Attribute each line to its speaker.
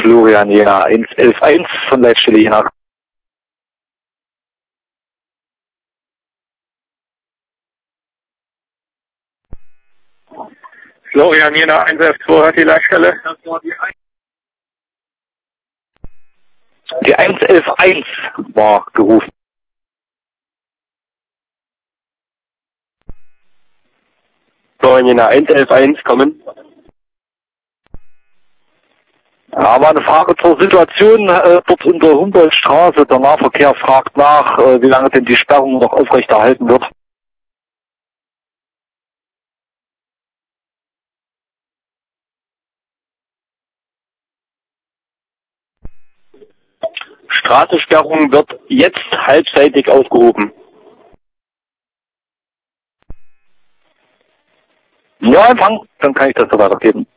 Speaker 1: Florian Jena 111.1 von Leitstelle Jena.
Speaker 2: Florian Jena 112 hat die Leitstelle.
Speaker 1: Die 111.1 war gerufen.
Speaker 2: Florian Jena 111.1 kommen.
Speaker 1: Ja, war eine Frage zur Situation dort in der Humboldtstraße. Der Nahverkehr fragt nach, wie lange denn die Sperrung noch aufrechterhalten wird.
Speaker 2: Straßensperrung wird jetzt halbseitig aufgehoben.
Speaker 1: Ja, Empfang, dann kann ich das so weitergeben.